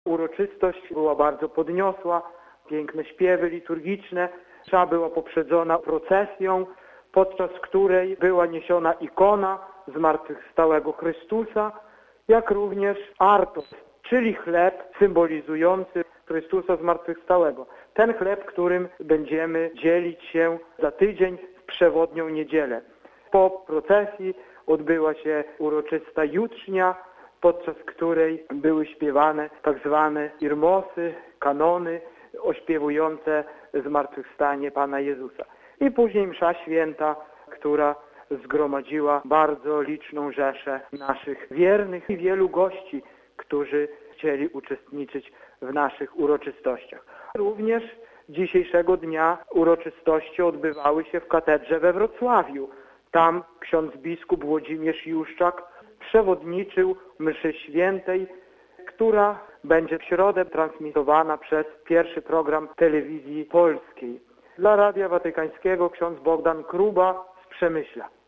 Uroczystość była bardzo podniosła, piękne śpiewy liturgiczne. Msza była poprzedzona procesją, podczas której była niesiona ikona zmartwychwstałego Chrystusa, jak również artos, czyli chleb symbolizujący Chrystusa zmartwychwstałego. Ten chleb, którym będziemy dzielić się za tydzień w przewodnią niedzielę. Po procesji odbyła się uroczysta jutrznia, podczas której były śpiewane tak zwane irmosy, kanony ośpiewujące zmartwychwstanie Pana Jezusa. I później msza święta, która zgromadziła bardzo liczną rzeszę naszych wiernych i wielu gości, którzy chcieli uczestniczyć w naszych uroczystościach. Również dzisiejszego dnia uroczystości odbywały się w katedrze we Wrocławiu. Tam ksiądz biskup Włodzimierz Juszczak przewodniczył mszy świętej, która będzie w środę transmitowana przez pierwszy program telewizji polskiej. Dla Radia Watykańskiego ksiądz Bogdan Kruba z Przemyśla.